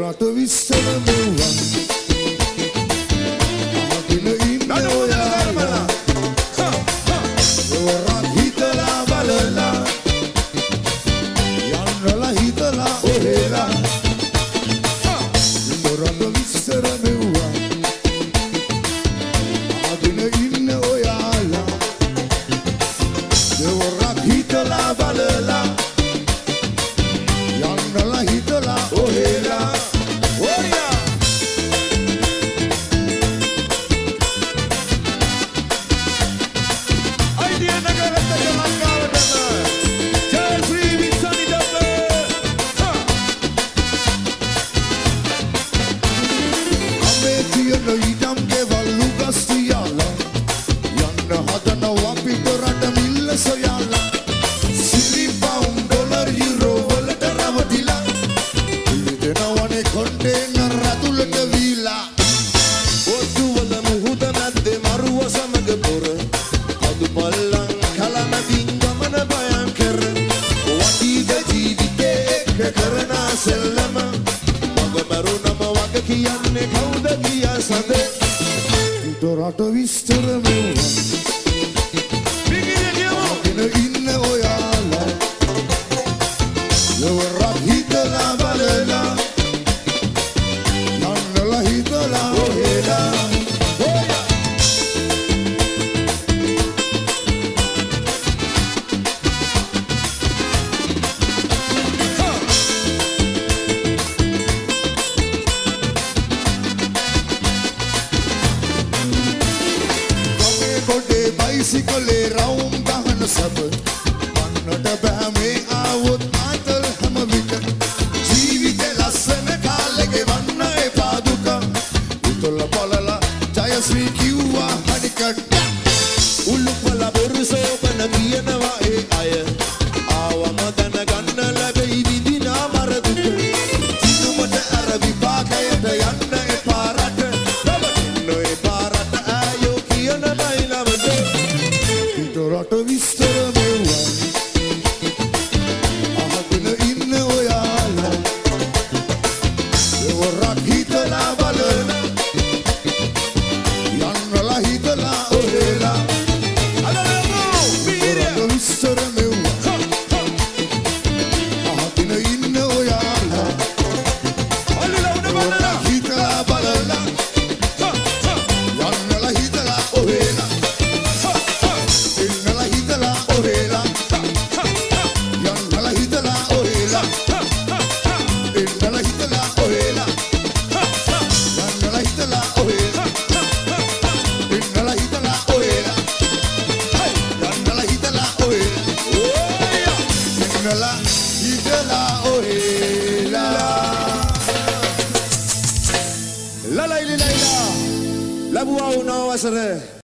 රට විස්සර මෙව්වා අහගෙන ඉන්න ඔයාලා යවරක් හිතලා බලලා යන්නලා හිතලා ඔහෙලා රට විස්සර මෙව්වා අහගෙන ඉන්න ඔයාලා යවරක් හිතලා බලලා යන්නලා හිතලා ඔහෙලා රට විස්තර මෙව්වා අහගෙන ඉන්න ඔයාලා යවරක් හිතලා බලලා යන්නලා හිතලා ඔහෙලා bicycle raum dahan sab pannata bෑ මේ ආවොත් ආතල් හැම විට ජීවිත ලස්සන කාලෙක වන්න එපා දුක උතල බලලා ජයශ්‍රී කිව්වා හනිකට උල්පල බොරුසෝ බන කියනවා ඒ අය ආවම දැනගන්න ලැබෙයි විදිනා මර දුක සිනුමට අර විපාකයට යන්න එපා රට රබින්න එපා රට ආයෝ කියන බයිලවද රට විස්තර මෙව්වා අහගෙන ඉන්න ඔයාලා යවරක් හිතලා බලලා යන්නලා හිතලා ඔහෙලා රට විස්තර මෙව්වා අහගෙන ඉන්න ඔයාලා යවරක් හිතලා බලලා යන්නලා හිතලා ඔහෙලා La la la la la la buau no va a ser